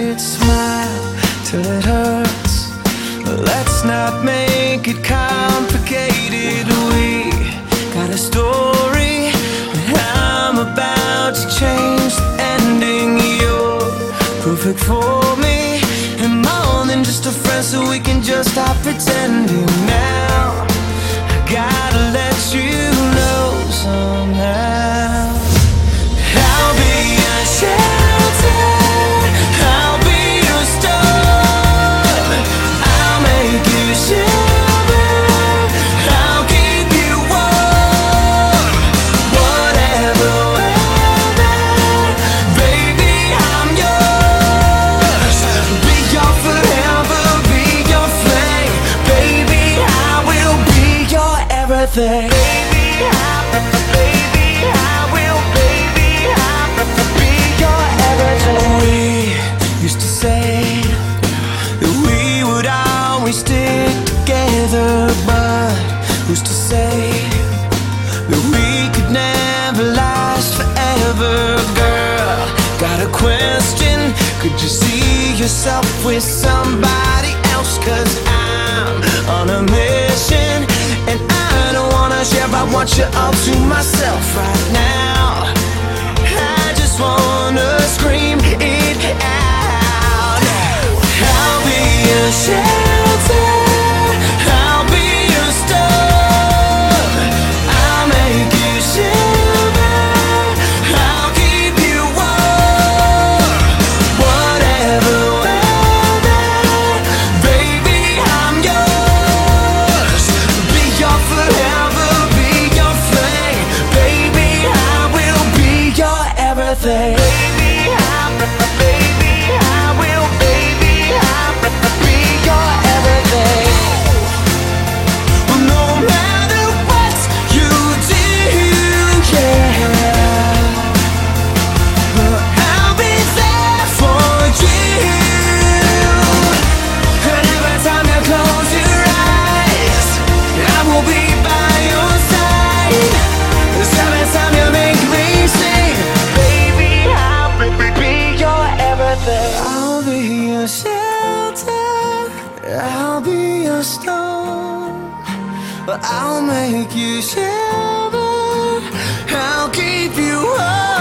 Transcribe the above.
it, smile till it hurts. Let's not make it complicated. We got a story, but I'm about to change the ending. You're perfect for me, and more than just a friend, so we can just stop pretending now. I gotta let you know somehow. I'll be your shelter, I'll be your storm. I'll make you shiver, I'll keep you warm. Whatever weather, baby, I'm yours. Be your forever, be your flame. Baby, I will be your everything. But who's to say that we could never last forever? Girl, got a question, could you see yourself with somebody else? 'Cause I'm on a mission, and I don't wanna share, I want you all to myself right now. I just wanna scream it out. I'll be your shelter, I'll be your storm. I'll make you shiver, I'll keep you warm. Whatever weather, baby, I'm yours. Be your forever, be your flame. Baby, I will be your everything. I'll be your shelter, I'll be your storm. I'll make you shiver, I'll keep you warm.